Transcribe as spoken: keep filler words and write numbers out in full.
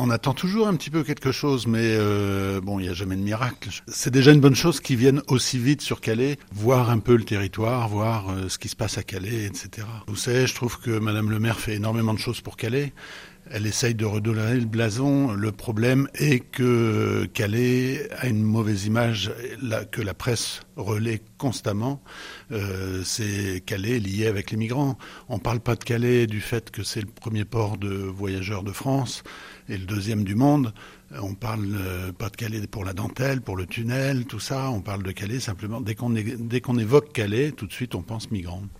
on attend toujours un petit peu quelque chose, mais euh, bon, il n'y a jamais de miracle. C'est déjà une bonne chose qu'ils viennent aussi vite sur Calais, voir un peu le territoire, voir euh, ce qui se passe à Calais, et cetera. Vous savez, je trouve que Madame le maire fait énormément de choses pour Calais. Elle essaye de redorer le blason. Le problème est que Calais a une mauvaise image que la presse relaie constamment. Euh, c'est Calais lié avec les migrants. On ne parle pas de Calais du fait que c'est le premier port de voyageurs de France et le deuxième du monde. On parle euh, pas de Calais pour la dentelle, pour le tunnel, tout ça. On parle de Calais simplement. Dès qu'on, é- dès qu'on évoque Calais, tout de suite on pense migrants.